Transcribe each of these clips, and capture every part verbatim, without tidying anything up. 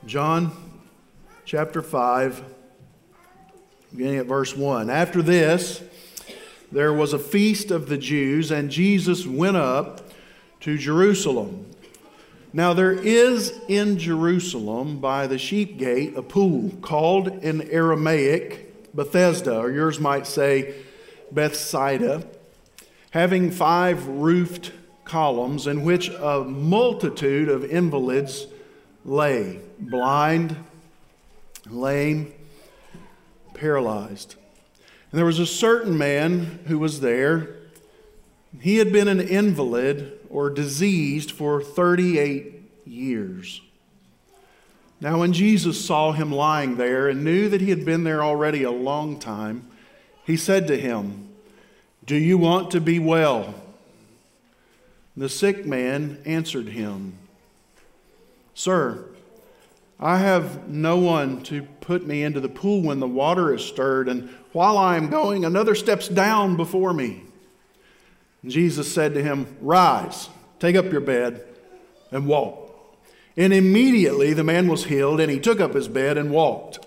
John chapter five, beginning at verse one. After this, there was a feast of the Jews, and Jesus went up to Jerusalem. Now there is in Jerusalem by the sheep gate a pool called in Aramaic Bethesda, or yours might say Bethsaida, having five roofed columns, in which a multitude of invalids lay, blind, lame, paralyzed. And there was a certain man who was there. He had been an invalid or diseased for thirty-eight years. Now when Jesus saw him lying there and knew that he had been there already a long time, he said to him, "Do you want to be well?" The sick man answered him, "Sir, I have no one to put me into the pool when the water is stirred, and while I am going, another steps down before me." And Jesus said to him, "Rise, take up your bed, and walk." And immediately the man was healed, and he took up his bed and walked.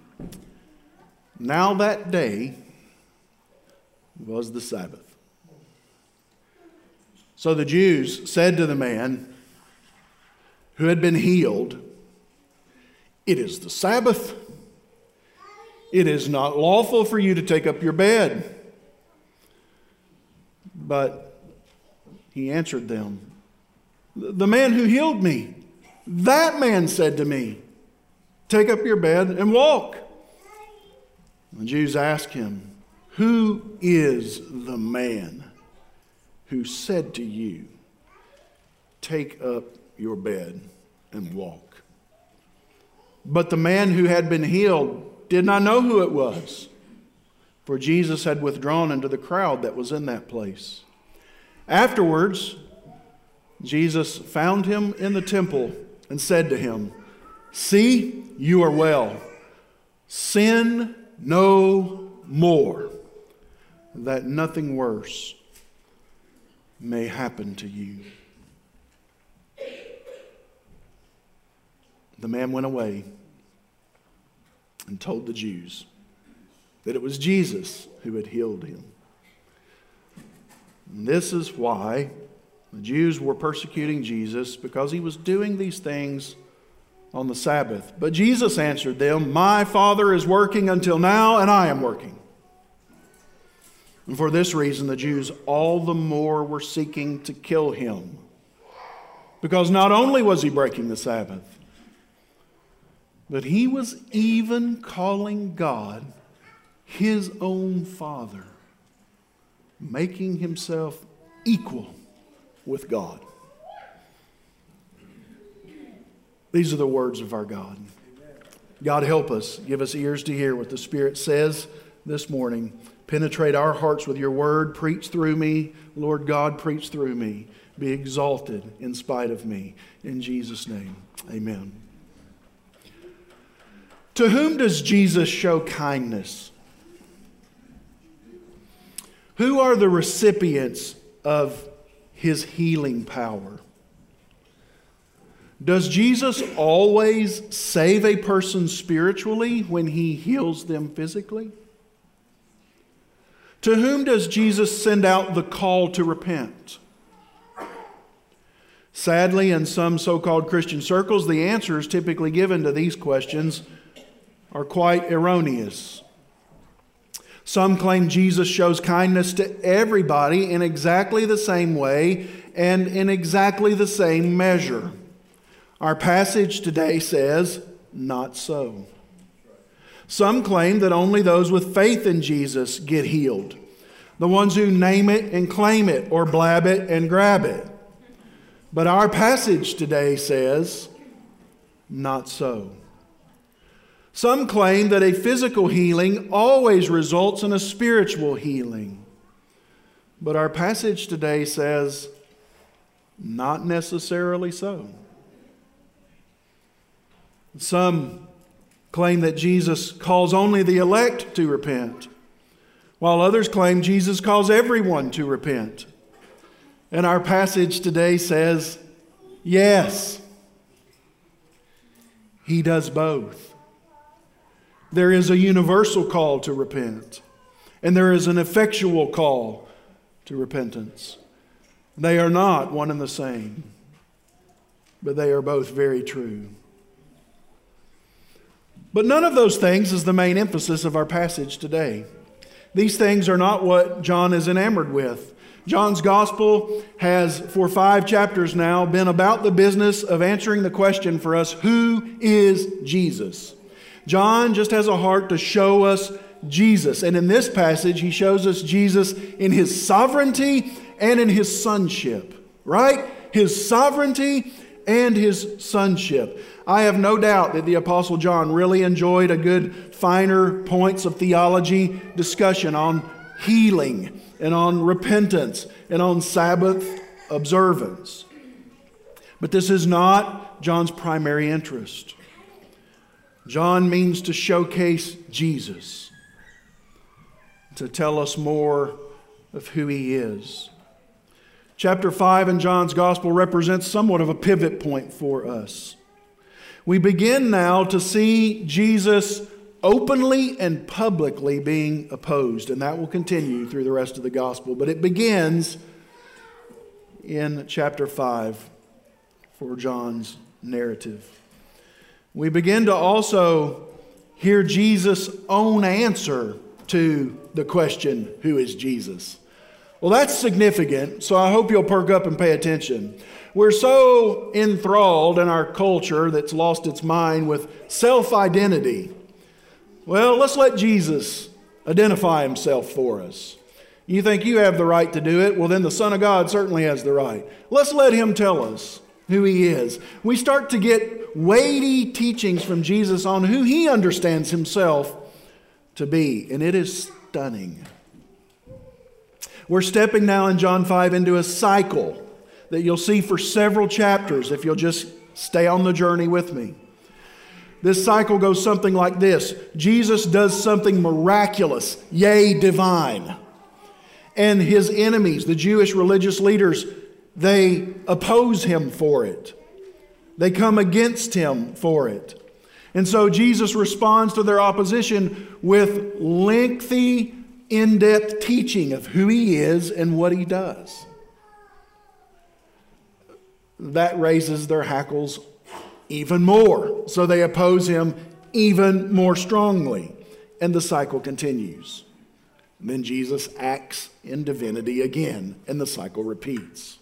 Now that day was the Sabbath. So the Jews said to the man who had been healed, "It is the Sabbath. It is not lawful for you to take up your bed." But he answered them, "The man who healed me, that man said to me, 'Take up your bed and walk.'" The Jews asked him, "Who is the man who said to you, 'Take up your bed and walk'?" But the man who had been healed did not know who it was, for Jesus had withdrawn into the crowd that was in that place. Afterwards, Jesus found him in the temple and said to him, "See, you are well. Sin no more, that nothing worse may happen to you." The man went away and told the Jews that it was Jesus who had healed him. And this is why the Jews were persecuting Jesus, because he was doing these things on the Sabbath. But Jesus answered them, "My Father is working until now, and I am working." And for this reason, the Jews all the more were seeking to kill him, because not only was he breaking the Sabbath, but he was even calling God his own Father, making himself equal with God. These are the words of our God. God, help us. Give us ears to hear what the Spirit says this morning. Penetrate our hearts with your word. Preach through me. Lord God, preach through me. Be exalted in spite of me. In Jesus' name, amen. To whom does Jesus show kindness? Who are the recipients of his healing power? Does Jesus always save a person spiritually when he heals them physically? To whom does Jesus send out the call to repent? Sadly, in some so-called Christian circles, the answers typically given to these questions are quite erroneous. Some claim Jesus shows kindness to everybody in exactly the same way and in exactly the same measure. Our passage today says, not so. Some claim that only those with faith in Jesus get healed, the ones who name it and claim it, or blab it and grab it. But our passage today says, not so. Some claim that a physical healing always results in a spiritual healing. But our passage today says, not necessarily so. Some claim that Jesus calls only the elect to repent, while others claim Jesus calls everyone to repent. And our passage today says, yes, He does both. There is a universal call to repent, and there is an effectual call to repentance. They are not one and the same, but they are both very true. But none of those things is the main emphasis of our passage today. These things are not what John is enamored with. John's gospel has, for five chapters now, been about the business of answering the question for us, who is Jesus? John just has a heart to show us Jesus. And in this passage, he shows us Jesus in his sovereignty and in his sonship. Right? His sovereignty and his sonship. I have no doubt that the Apostle John really enjoyed a good finer points of theology discussion on healing and on repentance and on Sabbath observance. But this is not John's primary interest. John means to showcase Jesus, to tell us more of who he is. Chapter five in John's Gospel represents somewhat of a pivot point for us. We begin now to see Jesus openly and publicly being opposed, and that will continue through the rest of the Gospel. But it begins in chapter five for John's narrative. We begin to also hear Jesus' own answer to the question, who is Jesus? Well, that's significant, so I hope you'll perk up and pay attention. We're so enthralled in our culture that's lost its mind with self-identity. Well, let's let Jesus identify himself for us. You think you have the right to do it? Well, then the Son of God certainly has the right. Let's let him tell us who he is. We start to get weighty teachings from Jesus on who he understands himself to be, and it is stunning. We're stepping now in John five into a cycle that you'll see for several chapters if you'll just stay on the journey with me. This cycle goes something like this. Jesus does something miraculous, yea, divine. And his enemies, the Jewish religious leaders, they oppose him for it. They come against him for it. And so Jesus responds to their opposition with lengthy, in-depth teaching of who he is and what he does. That raises their hackles even more. So they oppose him even more strongly. And the cycle continues. And then Jesus acts in divinity again, and the cycle repeats.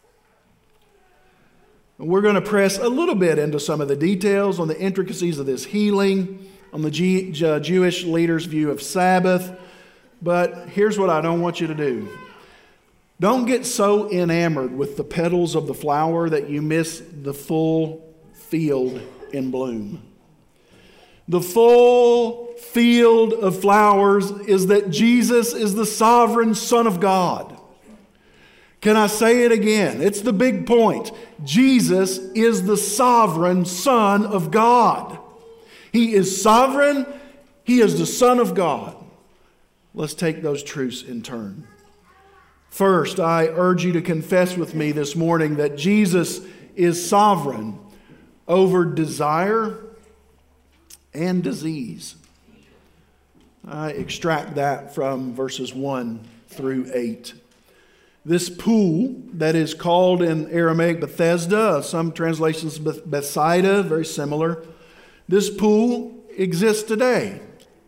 And we're going to press a little bit into some of the details on the intricacies of this healing, on the G- J- Jewish leaders' view of Sabbath. But here's what I don't want you to do. Don't get so enamored with the petals of the flower that you miss the full field in bloom. The full field of flowers is that Jesus is the sovereign Son of God. Can I say it again? It's the big point. Jesus is the sovereign Son of God. He is sovereign. He is the Son of God. Let's take those truths in turn. First, I urge you to confess with me this morning that Jesus is sovereign over desire and disease. I extract that from verses one through eight. This pool that is called in Aramaic Bethesda, some translations Bethsaida, very similar. This pool exists today.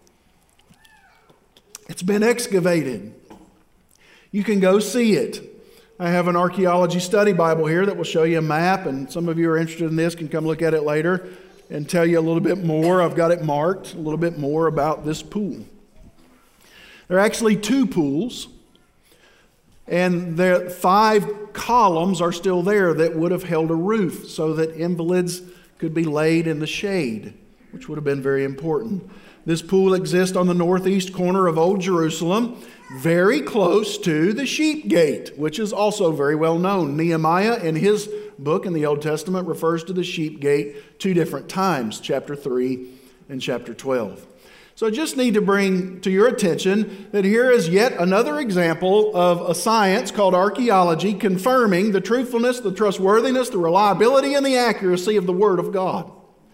It's been excavated. You can go see it. I have an archaeology study Bible here that will show you a map, and some of you are interested in this can come look at it later and tell you a little bit more. I've got it marked, a little bit more about this pool. There are actually two pools, and the five columns are still there that would have held a roof so that invalids could be laid in the shade, which would have been very important. This pool exists on the northeast corner of Old Jerusalem, very close to the Sheep Gate, which is also very well known. Nehemiah, in his book in the Old Testament, refers to the Sheep Gate two different times, chapter three and chapter twelve. So I just need to bring to your attention that here is yet another example of a science called archaeology confirming the truthfulness, the trustworthiness, the reliability, and the accuracy of the Word of God.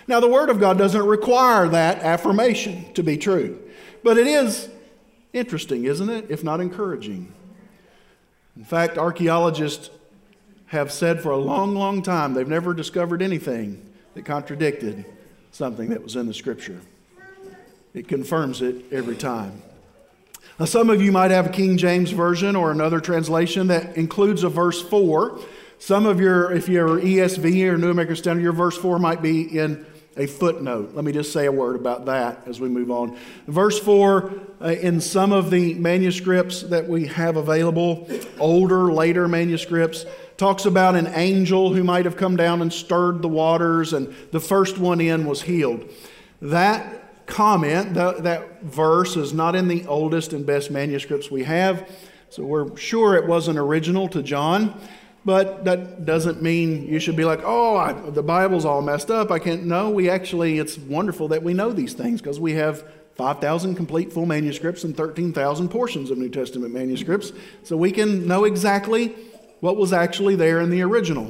Now, the Word of God doesn't require that affirmation to be true, but it is interesting, isn't it, if not encouraging? In fact, archaeologists have said for a long, long time they've never discovered anything that contradicted something that was in the Scripture. It confirms it every time. Now, some of you might have a King James Version or another translation that includes a verse four. Some of your, if you're E S V or New American Standard, your verse four might be in a footnote. Let me just say a word about that as we move on. Verse four, uh, in some of the manuscripts that we have available, older, later manuscripts, talks about an angel who might have come down and stirred the waters, and the first one in was healed. That comment, that, that verse is not in the oldest and best manuscripts we have, so we're sure it wasn't original to John. But that doesn't mean you should be like, oh, I, the Bible's all messed up. I can't. No, we actually, it's wonderful that we know these things because we have five thousand complete full manuscripts and thirteen thousand portions of New Testament manuscripts. So we can know exactly what was actually there in the original.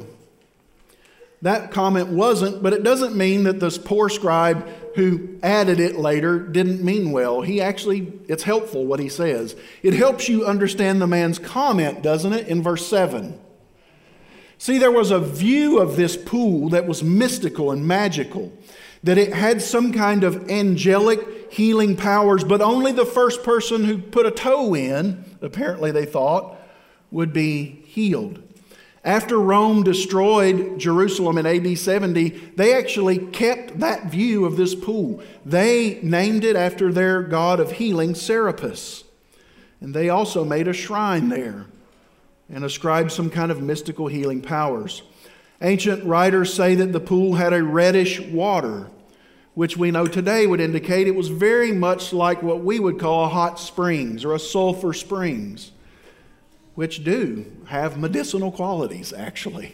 That comment wasn't, but it doesn't mean that this poor scribe who added it later didn't mean well. He actually, it's helpful what he says. It helps you understand the man's comment, doesn't it, in verse seven. See, there was a view of this pool that was mystical and magical, that it had some kind of angelic healing powers, but only the first person who put a toe in, apparently they thought, would be healed. After Rome destroyed Jerusalem in A D seventy, they actually kept that view of this pool. They named it after their god of healing, Serapis. And they also made a shrine there and ascribed some kind of mystical healing powers. Ancient writers say that the pool had a reddish water, which we know today would indicate it was very much like what we would call a hot springs or a sulfur springs, which do have medicinal qualities, actually.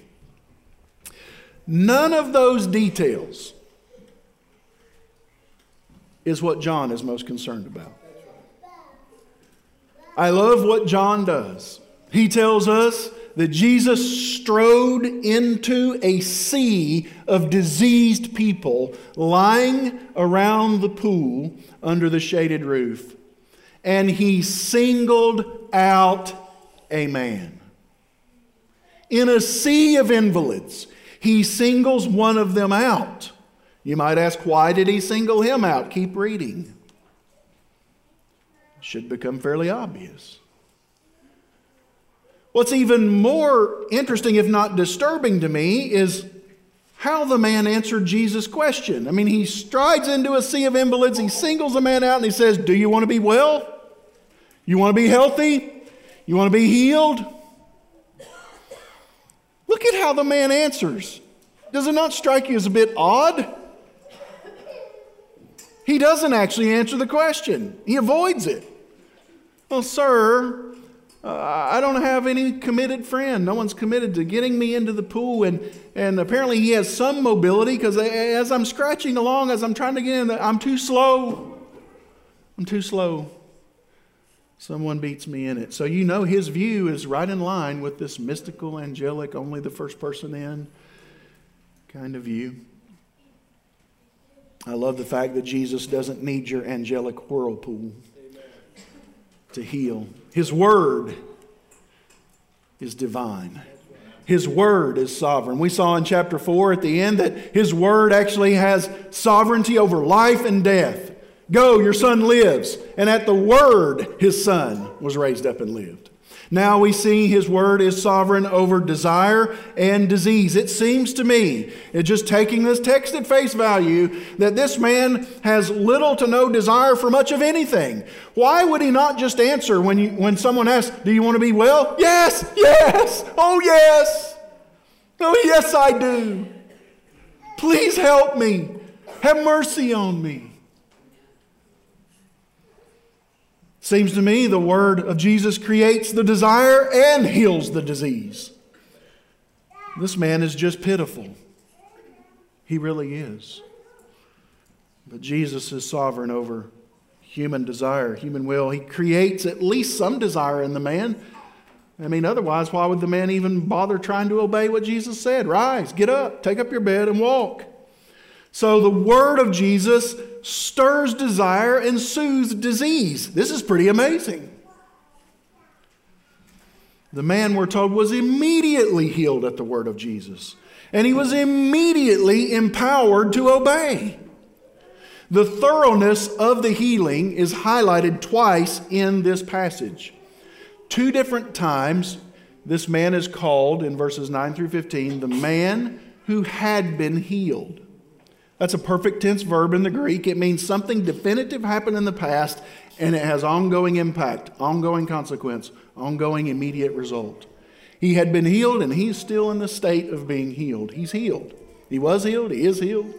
None of those details is what John is most concerned about. I love what John does. He tells us that Jesus strode into a sea of diseased people lying around the pool under the shaded roof. And he singled out a man. In a sea of invalids, he singles one of them out. You might ask, why did he single him out? Keep reading. It should become fairly obvious. What's even more interesting, if not disturbing to me, is how the man answered Jesus' question. I mean, he strides into a sea of invalids, he singles a man out, and he says, do you want to be well? You want to be healthy? You want to be healed? Look at how the man answers. Does it not strike you as a bit odd? He doesn't actually answer the question. He avoids it. Well, sir, Uh, I don't have any committed friend. No one's committed to getting me into the pool. And, and apparently he has some mobility because as I'm scratching along, as I'm trying to get in, I'm too slow. I'm too slow. Someone beats me in it. So you know his view is right in line with this mystical, angelic, only the first person in kind of view. I love the fact that Jesus doesn't need your angelic whirlpool to heal. His word is divine. His word is sovereign. We saw in chapter four at the end that his word actually has sovereignty over life and death. Go, your son lives. And at the word, his son was raised up and lived. Now we see his word is sovereign over desire and disease. It seems to me, it just taking this text at face value, that this man has little to no desire for much of anything. Why would he not just answer when you, when someone asks, do you want to be well? Yes, yes, oh yes, oh yes I do. Please help me. Have mercy on me. Seems to me the word of Jesus creates the desire and heals the disease. This man is just pitiful. He really is. But Jesus is sovereign over human desire, human will. He creates at least some desire in the man. I mean, otherwise, why would the man even bother trying to obey what Jesus said? Rise, get up, take up your bed and walk. So the word of Jesus stirs desire and soothes disease. This is pretty amazing. The man, we're told, was immediately healed at the word of Jesus. And he was immediately empowered to obey. The thoroughness of the healing is highlighted twice in this passage. Two different times, this man is called, in verses nine through fifteen, the man who had been healed. That's a perfect tense verb in the Greek. It means something definitive happened in the past, and it has ongoing impact, ongoing consequence, ongoing immediate result. He had been healed, and he's still in the state of being healed. He's healed. He was healed. He is healed.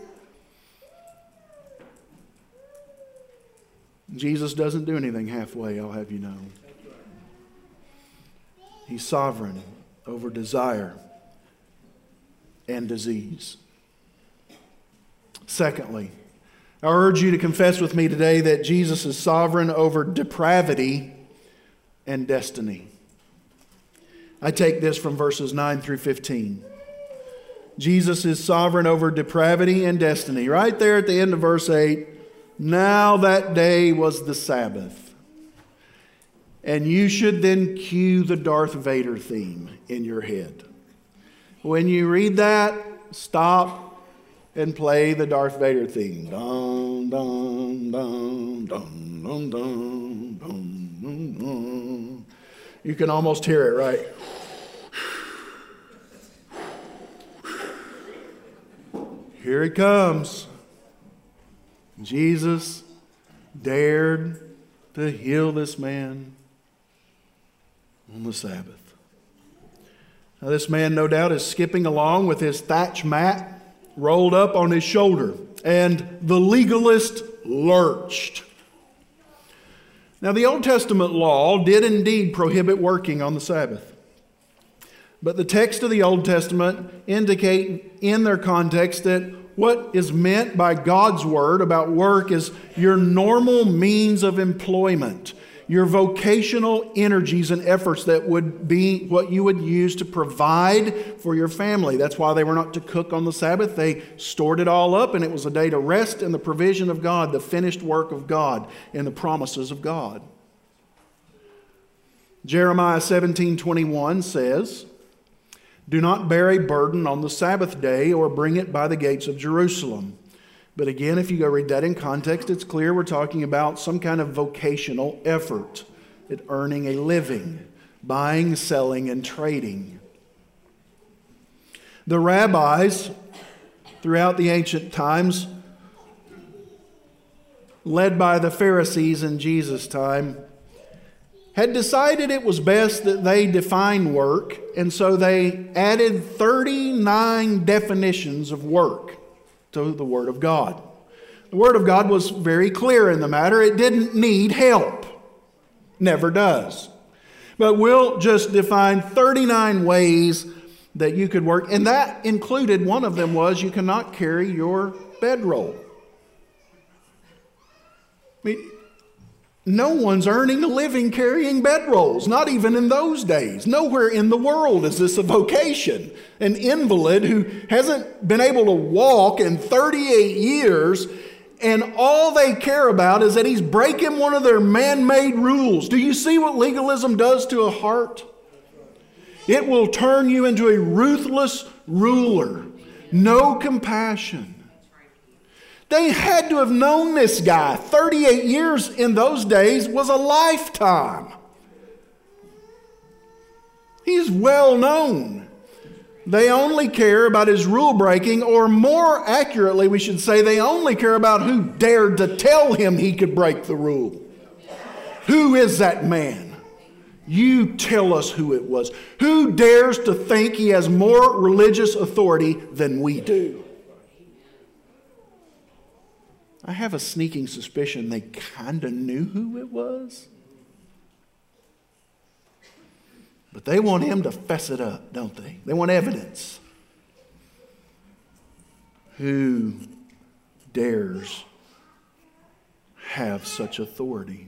Jesus doesn't do anything halfway, I'll have you know. He's sovereign over desire and disease. Secondly, I urge you to confess with me today that Jesus is sovereign over depravity and destiny. I take this from verses nine through fifteen. Jesus is sovereign over depravity and destiny. Right there at the end of verse eight, now that day was the Sabbath. And you should then cue the Darth Vader theme in your head. When you read that, stop and play the Darth Vader theme. Dun, dun, dun, dun, dun, dun, dun, dun, dun. You can almost hear it, right? Here it comes. Jesus dared to heal this man on the Sabbath. Now, this man, no doubt, is skipping along with his thatch mat rolled up on his shoulder, and the legalist lurched. Now, the Old Testament law did indeed prohibit working on the Sabbath. But the text of the Old Testament indicate in their context that what is meant by God's word about work is your normal means of employment, your vocational energies and efforts that would be what you would use to provide for your family. That's why they were not to cook on the Sabbath. They stored it all up, and it was a day to rest in the provision of God, the finished work of God, and the promises of God. Jeremiah seventeen twenty-one says, do not bear a burden on the Sabbath day or bring it by the gates of Jerusalem. But again, if you go read that in context, it's clear we're talking about some kind of vocational effort at earning a living, buying, selling, and trading. The rabbis throughout the ancient times, led by the Pharisees in Jesus' time, had decided it was best that they define work, and so they added thirty-nine definitions of work to the Word of God. The Word of God was very clear in the matter. It didn't need help. Never does. But we'll just define thirty-nine ways that you could work, and that included, one of them was you cannot carry your bedroll. I mean, no one's earning a living carrying bedrolls, not even in those days. Nowhere in the world is this a vocation. An invalid who hasn't been able to walk in thirty-eight years, and all they care about is that he's breaking one of their man-made rules. Do you see what legalism does to a heart? It will turn you into a ruthless ruler. No compassion. They had to have known this guy. thirty-eight years in those days was a lifetime. He's well known. They only care about his rule breaking, or more accurately, we should say, they only care about who dared to tell him he could break the rule. Who is that man? You tell us who it was. Who dares to think he has more religious authority than we do? I have a sneaking suspicion they kind of knew who it was. But they want him to fess it up, don't they? They want evidence. Who dares have such authority?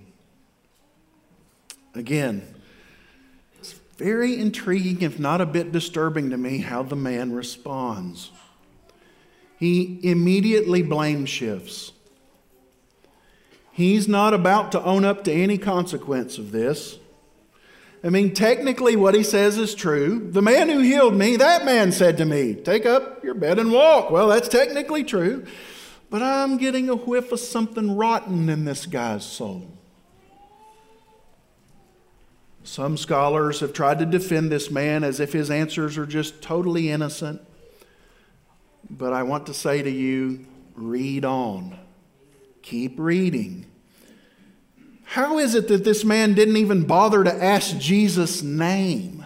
Again, it's very intriguing, if not a bit disturbing to me, how the man responds. he immediately blame shifts. He's not about to own up to any consequence of this. I mean, technically what he says is true. The man who healed me, that man said to me, take up your bed and walk. Well, that's technically true. But I'm getting a whiff of something rotten in this guy's soul. Some scholars have tried to defend this man as if his answers are just totally innocent. But I want to say to you, read on. Keep reading. How is it that this man didn't even bother to ask Jesus' name?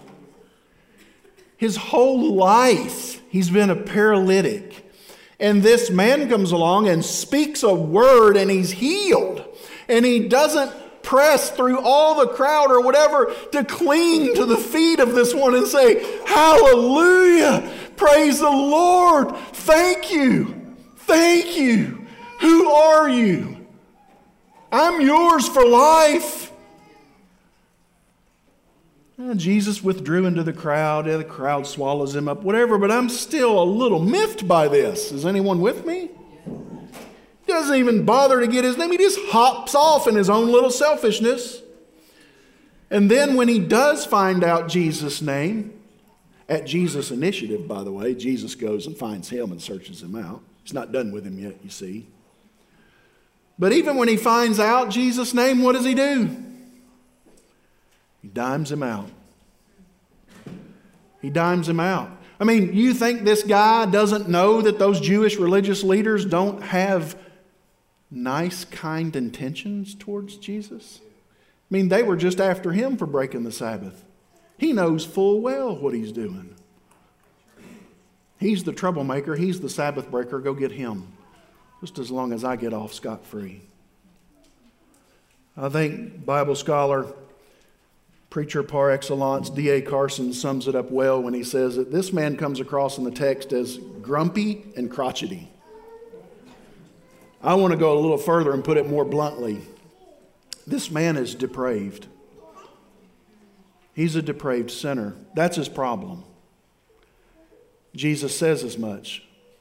His whole life he's been a paralytic. And this man comes along and speaks a word and he's healed. And he doesn't press through all the crowd or whatever to cling to the feet of this one and say, hallelujah, praise the Lord, thank you, thank you. Who are you? I'm yours for life. And Jesus withdrew into the crowd. Yeah, the crowd swallows him up, whatever, but I'm still a little miffed by this. Is anyone with me? He doesn't even bother to get his name. He just hops off in his own little selfishness. And then when he does find out Jesus' name, at Jesus' initiative, by the way, Jesus goes and finds him and searches him out. He's not done with him yet, you see. But even when he finds out Jesus' name, what does he do? He dimes him out. He dimes him out. I mean, you think this guy doesn't know that those Jewish religious leaders don't have nice, kind intentions towards Jesus? I mean, they were just after him for breaking the Sabbath. He knows full well what he's doing. He's the troublemaker. He's the Sabbath breaker. Go get him. Just as long as I get off scot-free. I think Bible scholar, preacher par excellence, D A Carson sums it up well when he says that this man comes across in the text as grumpy and crotchety. I want to go a little further and put it more bluntly. This man is depraved. He's a depraved sinner. That's his problem. Jesus says as much.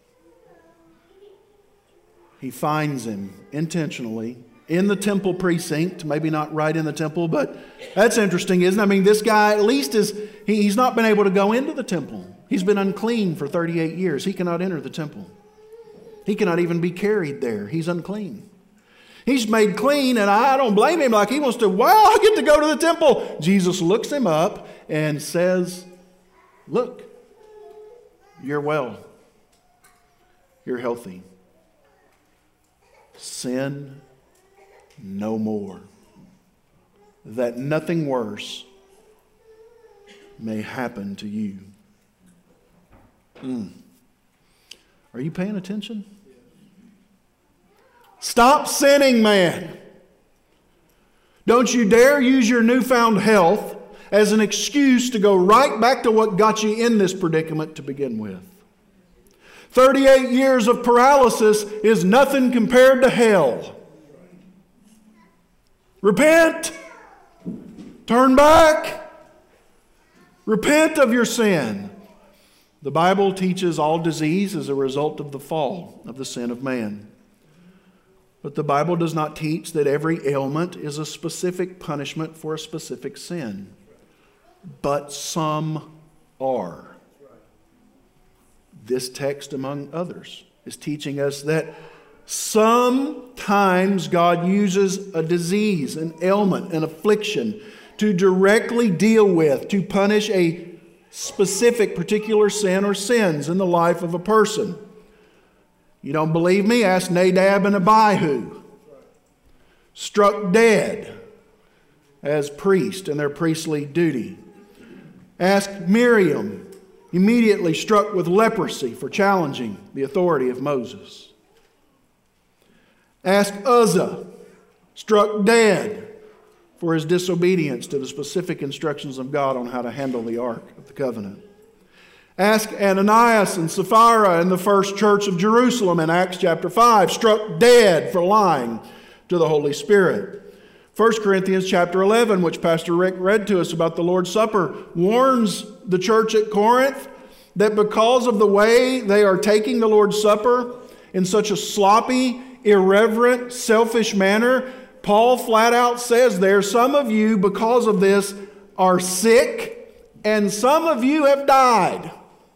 He finds him intentionally in the temple precinct, maybe not right in the temple, but that's interesting, isn't it? I mean, this guy at least is, he, he's not been able to go into the temple. He's been unclean for thirty-eight years. He cannot enter the temple. He cannot even be carried there. He's unclean. He's made clean, and I don't blame him. Like he wants to, wow, I get to go to the temple. Jesus looks him up and says, look, you're well. You're healthy. Sin no more, that nothing worse may happen to you. Mm. Are you paying attention? Stop sinning, man. Don't you dare use your newfound health as an excuse to go right back to what got you in this predicament to begin with. thirty-eight years of paralysis is nothing compared to hell. Repent. Turn back. Repent of your sin. The Bible teaches all disease is a result of the fall of the sin of man. But the Bible does not teach that every ailment is a specific punishment for a specific sin. But some are. This text, among others, is teaching us that sometimes God uses a disease, an ailment, an affliction to directly deal with, to punish a specific particular sin or sins in the life of a person. You don't believe me? Ask Nadab and Abihu. Struck dead as priests in their priestly duty. Ask Miriam, immediately struck with leprosy for challenging the authority of Moses. Ask Uzzah, struck dead for his disobedience to the specific instructions of God on how to handle the Ark of the Covenant. Ask Ananias and Sapphira in the first church of Jerusalem in Acts chapter five, struck dead for lying to the Holy Spirit. First Corinthians chapter eleven, which Pastor Rick read to us about the Lord's Supper, warns the church at Corinth that because of the way they are taking the Lord's Supper in such a sloppy, irreverent, selfish manner, Paul flat out says there, some of you, because of this, are sick, and some of you have died.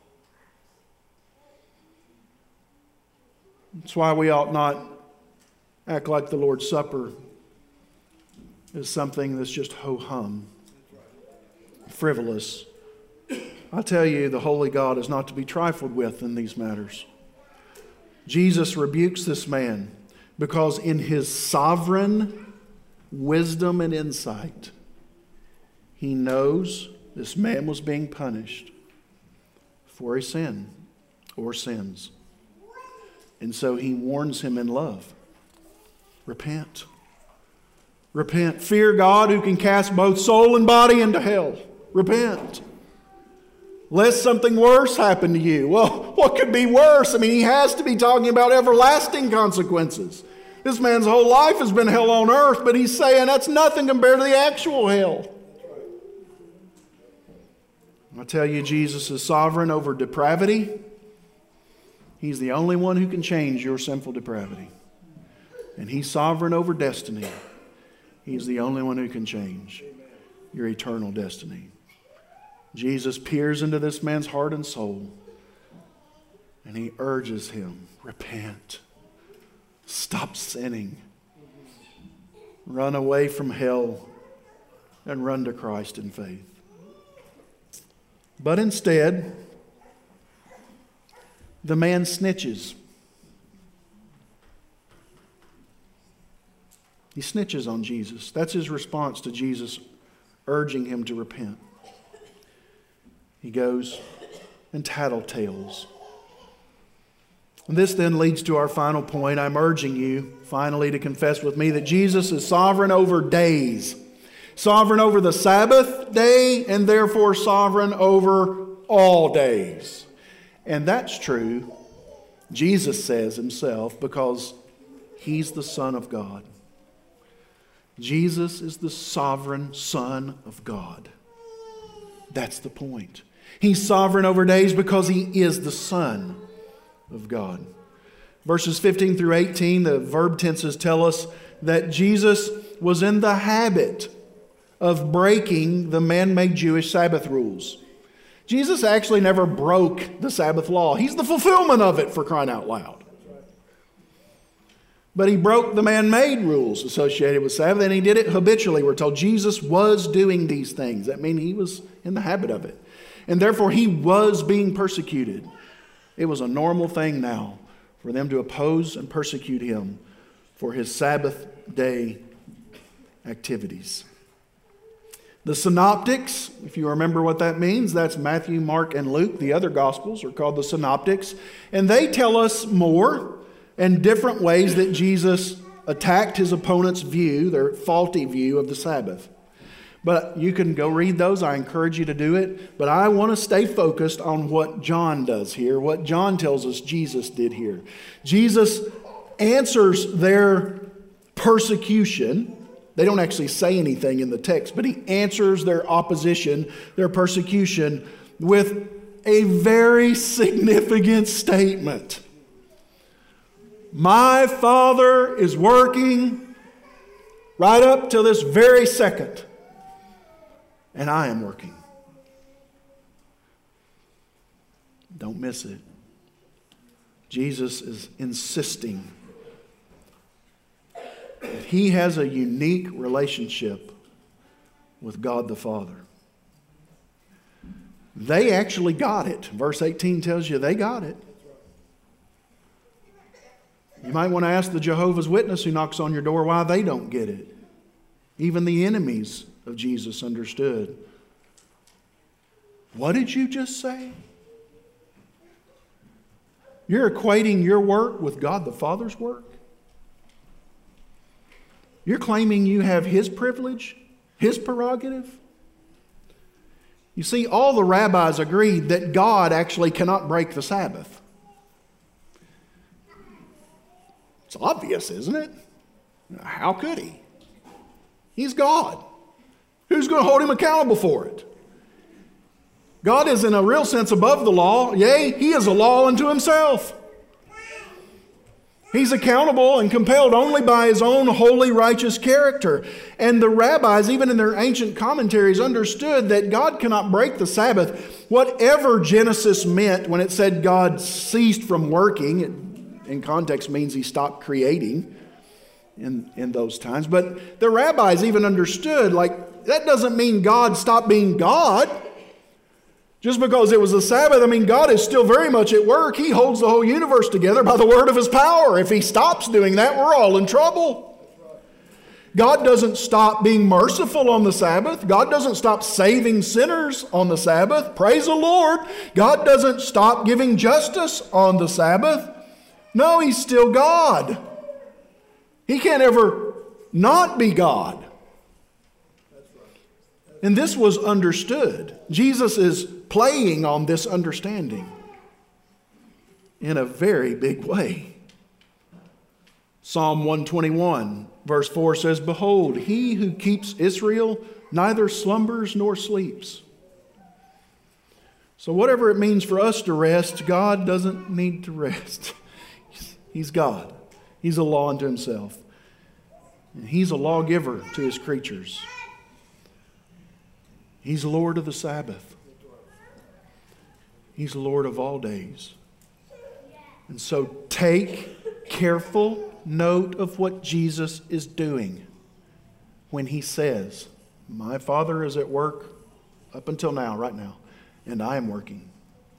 That's why we ought not act like the Lord's Supper is something that's just ho-hum, frivolous. I tell you, the Holy God is not to be trifled with in these matters. Jesus rebukes this man because in his sovereign wisdom and insight, he knows this man was being punished for a sin or sins. And so he warns him in love. Repent. Repent. Fear God who can cast both soul and body into hell. Repent. Lest something worse happen to you. Well, what could be worse? I mean, he has to be talking about everlasting consequences. This man's whole life has been hell on earth, but he's saying that's nothing compared to the actual hell. I tell you, Jesus is sovereign over depravity. He's the only one who can change your sinful depravity. And He's sovereign over destiny. He's the only one who can change your eternal destiny. Jesus peers into this man's heart and soul, and He urges him, repent. Stop sinning. Run away from hell and run to Christ in faith. But instead, the man snitches. He snitches on Jesus. That's his response to Jesus urging him to repent. He goes and tattletales. And this then leads to our final point. I'm urging you finally to confess with me that Jesus is sovereign over days. Sovereign over the Sabbath day and therefore sovereign over all days. And that's true, Jesus says Himself, because He's the Son of God. Jesus is the sovereign Son of God. That's the point. He's sovereign over days because He is the Son of God. Verses fifteen through eighteen, the verb tenses tell us that Jesus was in the habit of breaking the man-made Jewish Sabbath rules. Jesus actually never broke the Sabbath law. He's the fulfillment of it, for crying out loud. But He broke the man-made rules associated with Sabbath, and He did it habitually. We're told Jesus was doing these things. That means He was in the habit of it. And therefore, He was being persecuted. It was a normal thing now for them to oppose and persecute Him for His Sabbath day activities. The synoptics, if you remember what that means, that's Matthew, Mark, and Luke. The other Gospels are called the synoptics. And they tell us more and different ways that Jesus attacked His opponent's view, their faulty view of the Sabbath. But you can go read those. I encourage you to do it. But I want to stay focused on what John does here, what John tells us Jesus did here. Jesus answers their persecution. They don't actually say anything in the text, but He answers their opposition, their persecution, with a very significant statement. My Father is working right up till this very second, and I am working. Don't miss it. Jesus is insisting that He has a unique relationship with God the Father. They actually got it. Verse eighteen tells you they got it. You might want to ask the Jehovah's Witness who knocks on your door why they don't get it. Even the enemies of Jesus understood. What did you just say? You're equating your work with God the Father's work? You're claiming you have His privilege, His prerogative? You see, all the rabbis agreed that God actually cannot break the Sabbath. It's obvious, isn't it? How could He? He's God. Who's going to hold Him accountable for it? God is in a real sense above the law. Yea, He is a law unto Himself. He's accountable and compelled only by His own holy, righteous character. And the rabbis, even in their ancient commentaries, understood that God cannot break the Sabbath. Whatever Genesis meant when it said God ceased from working, it, in context means He stopped creating in, in those times. But the rabbis even understood, like, that doesn't mean God stopped being God. Just because it was the Sabbath, I mean, God is still very much at work. He holds the whole universe together by the word of His power. If He stops doing that, we're all in trouble. God doesn't stop being merciful on the Sabbath. God doesn't stop saving sinners on the Sabbath. Praise the Lord. God doesn't stop giving justice on the Sabbath. No, He's still God. He can't ever not be God. And this was understood. Jesus is playing on this understanding in a very big way. Psalm one twenty-one, verse four says, "Behold, He who keeps Israel neither slumbers nor sleeps." So whatever it means for us to rest, God doesn't need to rest. He's God. He's a law unto Himself. And He's a lawgiver to His creatures. He's Lord of the Sabbath. He's Lord of all days. And so take careful note of what Jesus is doing when He says, "My Father is at work up until now, right now, and I am working."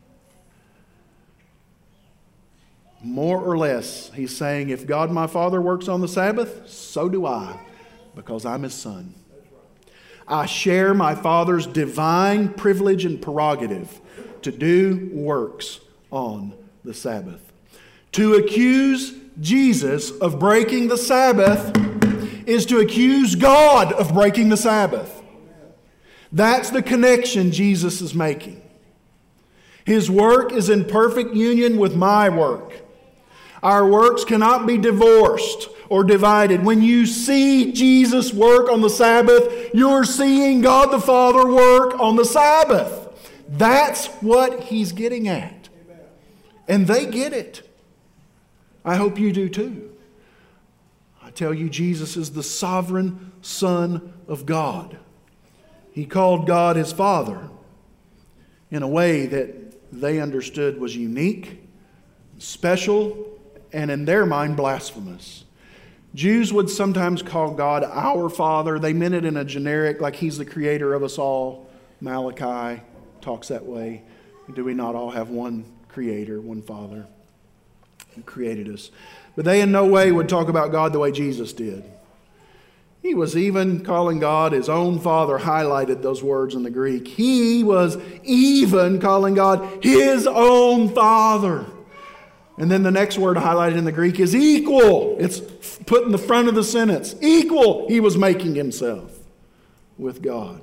More or less, He's saying, if God my Father works on the Sabbath, so do I, because I'm His Son. I share my Father's divine privilege and prerogative to do works on the Sabbath. To accuse Jesus of breaking the Sabbath is to accuse God of breaking the Sabbath. That's the connection Jesus is making. His work is in perfect union with my work. Our works cannot be divorced or divided. When you see Jesus work on the Sabbath, you're seeing God the Father work on the Sabbath. That's what He's getting at. And they get it. I hope you do too. I tell you, Jesus is the sovereign Son of God. He called God His Father in a way that they understood was unique, special, and in their mind blasphemous. Jews would sometimes call God our Father. They meant it in a generic, like He's the creator of us all. Malachi talks that way. Do we not all have one creator, one Father who created us? But they in no way would talk about God the way Jesus did. He was even calling God His own Father, highlighted those words in the Greek. He was even calling God His own Father. And then the next word highlighted in the Greek is equal. It's put in the front of the sentence. Equal, He was making Himself with God.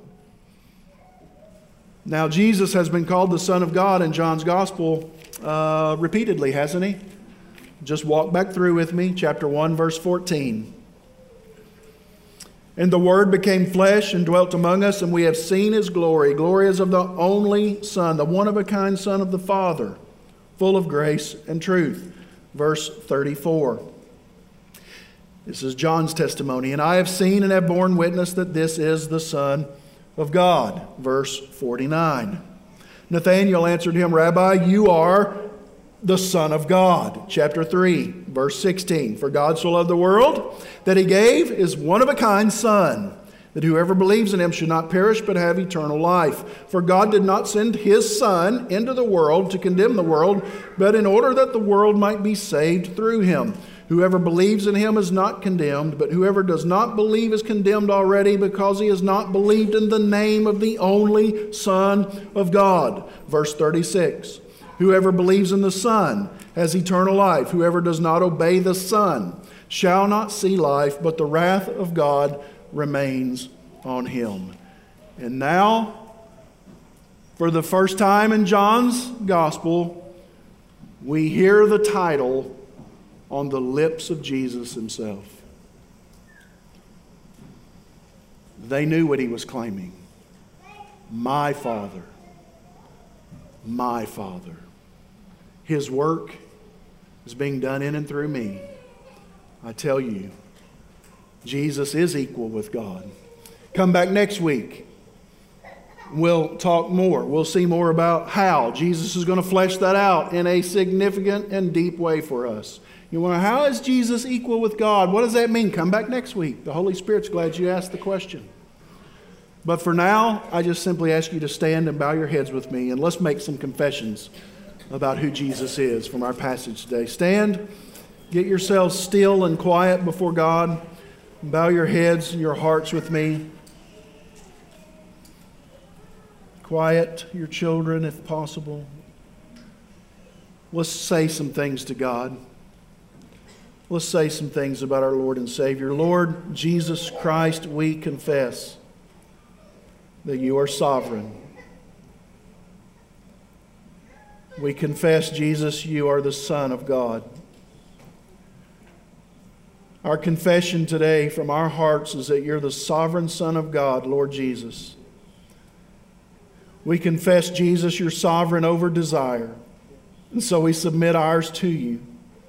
Now, Jesus has been called the Son of God in John's Gospel uh, repeatedly, hasn't He? Just walk back through with me, chapter one, verse fourteen. "And the Word became flesh and dwelt among us, and we have seen His glory. Glory as of the only Son, the one-of-a-kind Son of the Father, full of grace and truth." Verse thirty-four. This is John's testimony. "And I have seen and have borne witness that this is the Son of God." Verse forty-nine. "Nathanael answered him, Rabbi, you are the Son of God." Chapter three, verse sixteen. "For God so loved the world that He gave His one-of-a-kind Son, that whoever believes in Him should not perish but have eternal life. For God did not send His Son into the world to condemn the world, but in order that the world might be saved through Him. Whoever believes in Him is not condemned, but whoever does not believe is condemned already, because he has not believed in the name of the only Son of God." Verse thirty-six. "Whoever believes in the Son has eternal life. Whoever does not obey the Son shall not see life, but the wrath of God remains on him." And now, for the first time in John's Gospel, we hear the title on the lips of Jesus Himself. They knew what He was claiming. My Father. my Father. His work is being done in and through me. I tell you, Jesus is equal with God. Come back next week. We'll talk more. We'll see more about how Jesus is going to flesh that out in a significant and deep way for us. You wonder, how is Jesus equal with God? What does that mean? Come back next week. The Holy Spirit's glad you asked the question. But for now, I just simply ask you to stand and bow your heads with me, and let's make some confessions about who Jesus is from our passage today. Stand, get yourselves still and quiet before God. Bow your heads and your hearts with me. Quiet your children if possible. Let's say some things to God. Let's say some things about our Lord and Savior. Lord Jesus Christ, we confess that you are sovereign. We confess, Jesus, you are the Son of God. Our confession today from our hearts is that you're the sovereign Son of God, Lord Jesus. We confess, Jesus, you're sovereign over desire. And so we submit ours to you.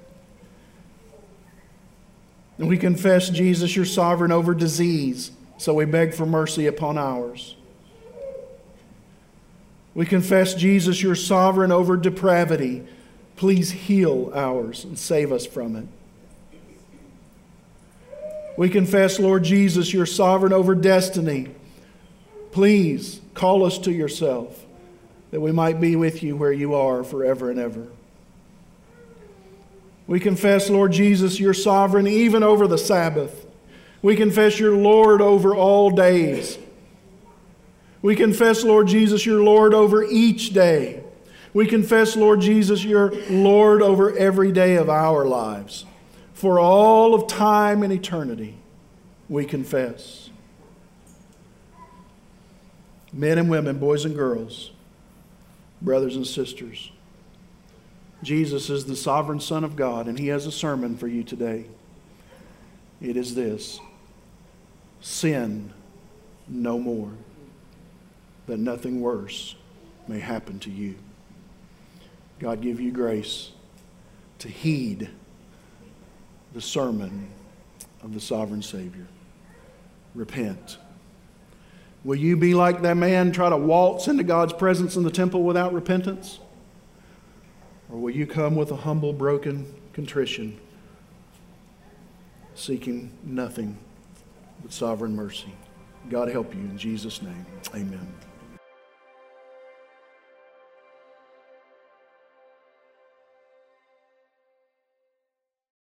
And we confess, Jesus, you're sovereign over disease. So we beg for mercy upon ours. We confess, Jesus, you're sovereign over depravity. Please heal ours and save us from it. We confess, Lord Jesus, you're sovereign over destiny. Please call us to yourself, that we might be with you where you are forever and ever. We confess, Lord Jesus, you're sovereign even over the Sabbath. We confess you're Lord over all days. We confess, Lord Jesus, you're Lord over each day. We confess, Lord Jesus, you're Lord over every day of our lives. For all of time and eternity, we confess. Men and women, boys and girls, brothers and sisters, Jesus is the sovereign Son of God, and He has a sermon for you today. It is this: sin no more, that nothing worse may happen to you. God give you grace to heed the sermon of the sovereign Savior. Repent. Will you be like that man, try to waltz into God's presence in the temple without repentance? Or will you come with a humble, broken contrition, seeking nothing but sovereign mercy? God help you in Jesus' name. Amen.